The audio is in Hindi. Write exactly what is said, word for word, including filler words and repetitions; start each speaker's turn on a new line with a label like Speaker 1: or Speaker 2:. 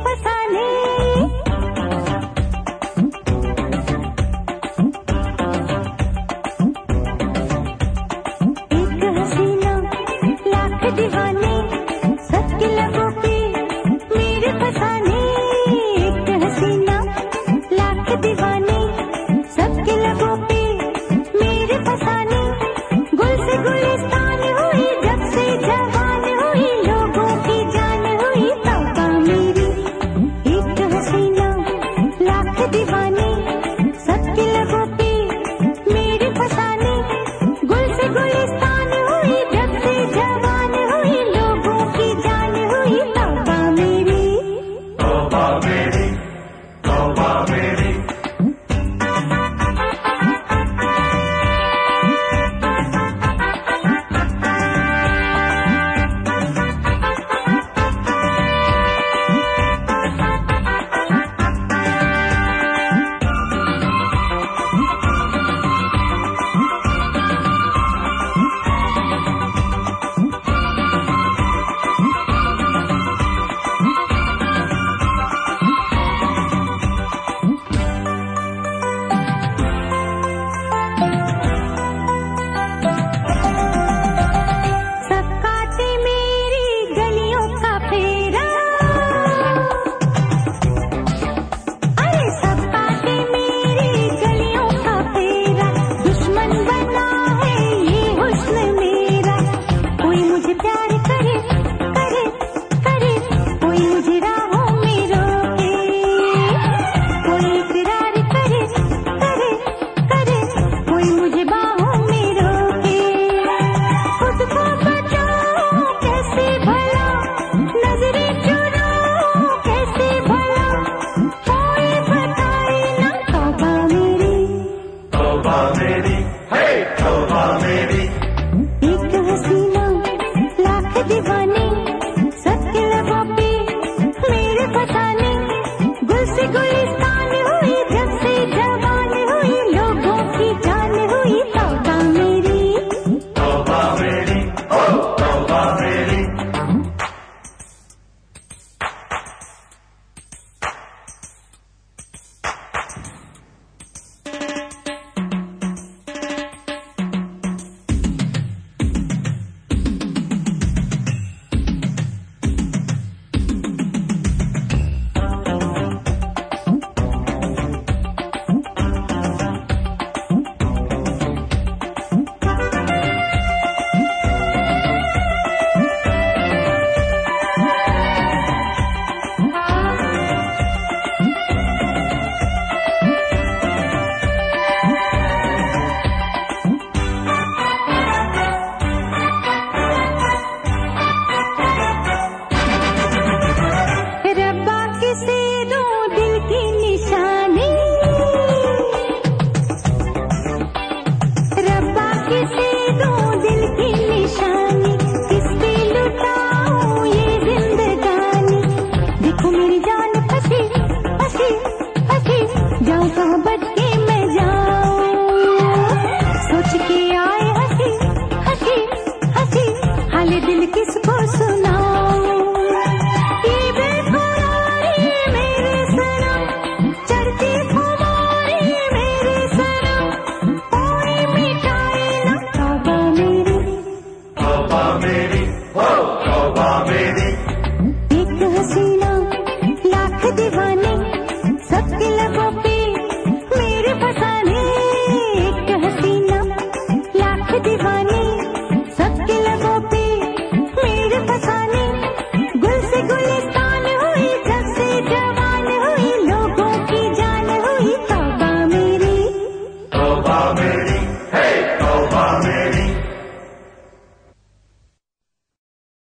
Speaker 1: फसाने। एक हसीना लाख दीवाने सबके लबों पे मेरे फसाने। एक हसीना लाख दीवाने सबके लबों पे मेरे फसाने। गुल से गुलिस्तान हुई जब से जवान हुई, लोगों की जान हुई तौबा मेरी। एक हसीना लाख दीवाने सबके लबों पे मेरे फसाने। गुल से गुलिस्तान हुई जब से जवान हुई, लोगों की जान हुई तौबा मेरी।
Speaker 2: तौबा मेरी, तौबा मेरी।
Speaker 1: सब काटे मेरी गलियों का फेरा, अरे सब काटे मेरी गलियों का फेरा। दुश्मन बना है ये हुस्न मेरा। कोई मुझे प्यार करे करे करे, कोई मुझे राहों में रोके। कोई इकरार करे करे करे, कोई मुझे बाहों में रोके। खुद को बचाओ कैसे भला, नजरें चुराओ कैसे भला, कोई बताए ना तौबा मेरी।
Speaker 2: तौबा मेरी, हे तौबा मेरी।
Speaker 1: एक हसीना लाख दीवाने सबके लबों पे मेरे फसाने। गुल से गुलिस्तान हुई जब से जवान हुई, लोगों की जान हुई तौबा मेरी।
Speaker 2: तौबा मेरी, ओ तौबा मेरी।
Speaker 1: रब्बा किसे दो दिल की निशानी, रब्बा किसे दो दिल की निशानी। किस पे लुटाऊं ये जिंदगानी, देखो मेरी जान फंसी फंसी फंसी। जाऊं कहाँ बच के मैं जाऊं, सोच के आए हंसी हंसी हंसी। हाले दिल किसको सुनाऊं, ये बेकरारी मेरे सनम, चढ़ती खुमारी मेरे सनम, कोई मिटाए ना तौबा मेरी।
Speaker 2: तौबा मेरी, ओ तौबा मेरी।
Speaker 1: एक हसीना लाख दीवाने सबके लबों पे मेरे फसाने। एक हसीना लाख दीवाने सबके लबों पे मेरे फसाने। गुल से गुलिस्तान हुई जब से जवान हुई, लोगों की जान हुई तौबा मेरी।
Speaker 2: तौबा मेरी।